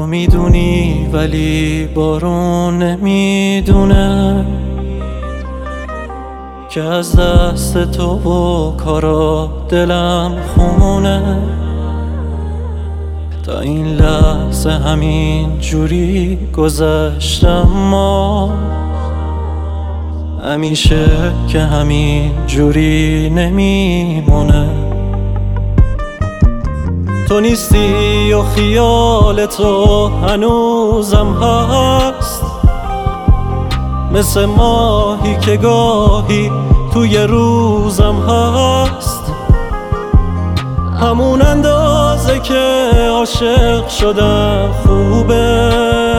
میدونی ولی بارون نمیدونه که از دست تو و کارا دلم خونه. تا این لحظه همین جوری گذشتم، ما همیشه که همین جوری نمیمونه. تو نیستی و خیال تو هنوزم هست، مثل ماهی که گاهی توی روزم هست. همون اندازه که عاشق شدم خوبه،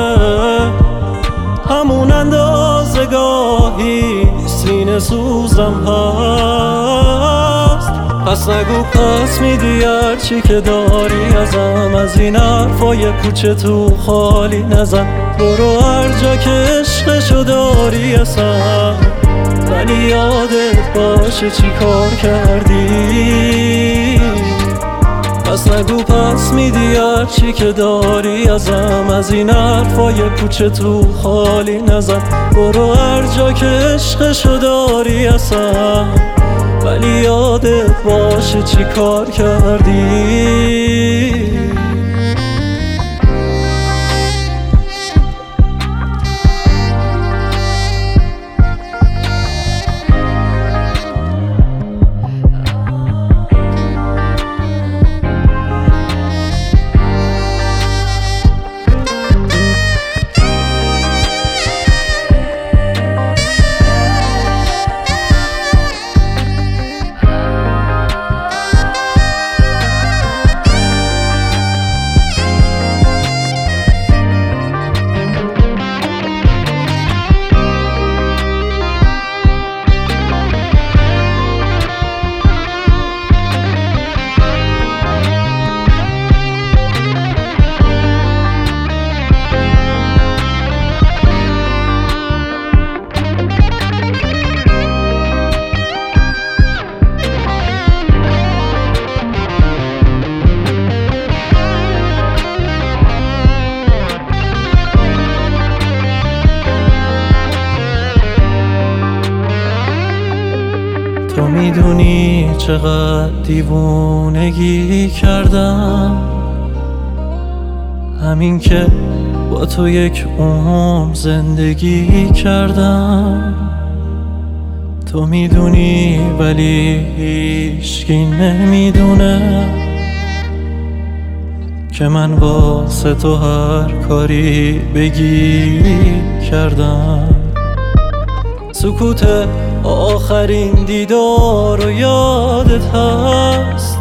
همون اندازه گاهی سینه سوزم هست. پس نگو پس میدی هرچی که داری ازم، از این حرفای کوچه تو خالی نزن. برو هر جا که عشقشو داری اصلا، ولی یادت باشه چی کار کردی. پس نگو پس میدی هرچی که داری ازم، از این حرفای کوچه تو خالی نزن. برو هر جا که عشقشو داری اصلا، ولی یادت باشه چی کار کردی. تو میدونی چقدر دیوونگی کردم، همین که با تو یک عمر زندگی کردم. تو میدونی ولی هیچکی نمیدونه که من واسه تو هر کاری بگی کردم. سکوت آخرین دیدار رو یادت هست،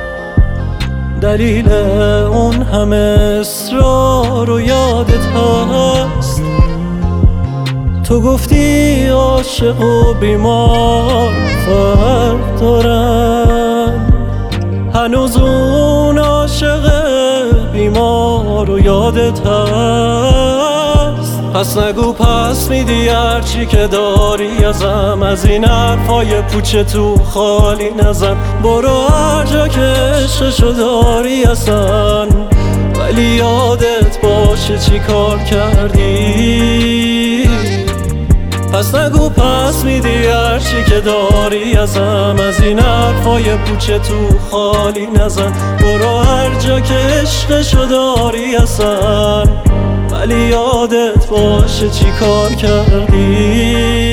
دلیل اون همه اصرار رو یادت هست. تو گفتی عاشق و بیمار فرق دارن، هنوز اون عاشق بیمار رو یادت هست. پس نگو پس میدی هرچی که داری ازم، از این حرفای پوچه تو خالی نزن. برو هر جا که عشقشو داری اصلا، ولی یادت باشه چی کار کردی. پس نگو پس میدی هرچی که داری ازم، از این حرفای پوچه تو خالی نزن. برو هر جا که عشقشو داری اصلا، ولی یادت باشه چی کار کردی.